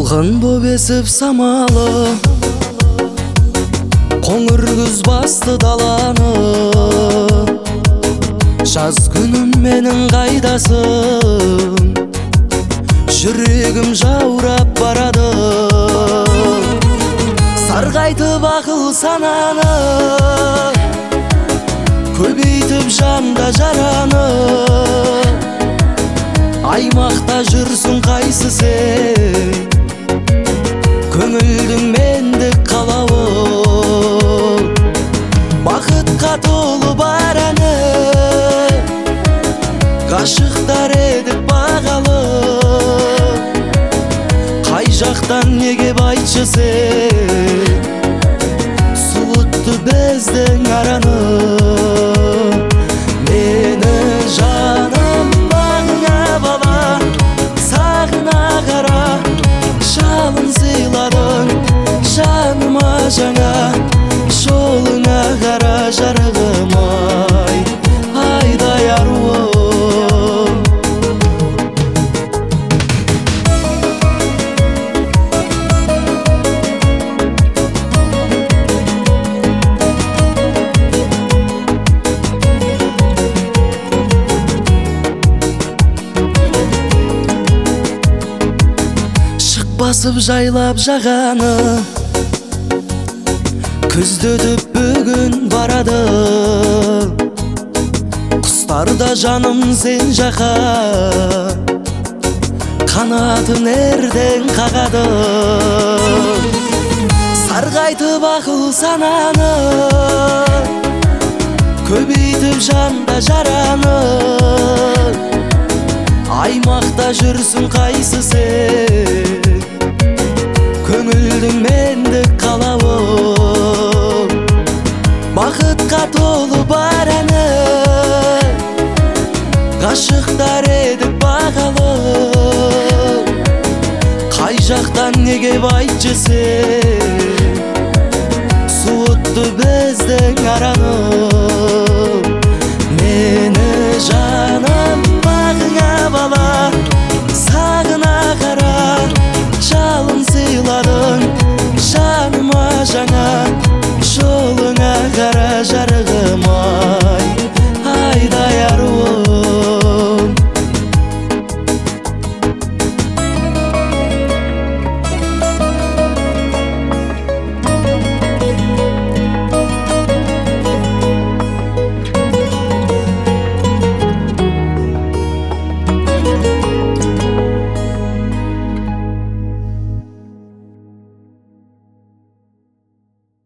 Салқын боп есіп самалы, қоңыр күз басты даланы. Жаз күнім менің қайдасың, жүрегім жаурап барады. Сарғайтып ақыл сананы, көбейтіп жанда жараны. Аймақта жүрсің қайсы сен, көңілдің мендік қалауы. Бақытқа толы бар әні, ғашықтар едік бағалы. Қай жақтан неге айтшы сен, суытты біздің араны. Мені жаным бағыңа бала, сағына қара, жалын сыйладың жаныма жаңа. Жолыңа қара жарығым ай, айдай аруым. Басып жайлап жағаны, күзді өтіп бүгін барады. Құстарда жаным сен жақа, қанатын ерден қағады. Сарғайтып ақыл сананы, көбейтіп жанда жараны. Аймақта жүрсің қайсы сен, көңілдің мендік қалауы. Бақытқа толы бар әні, ғашықтар едік бағалы. Қай жақтан неге айтшы сен, суытты біздің араны. Мені жаным бағыңа бала, сағына қара, жалын сыйладың жаныма жаңа. Жолыңа қара жарығым ай.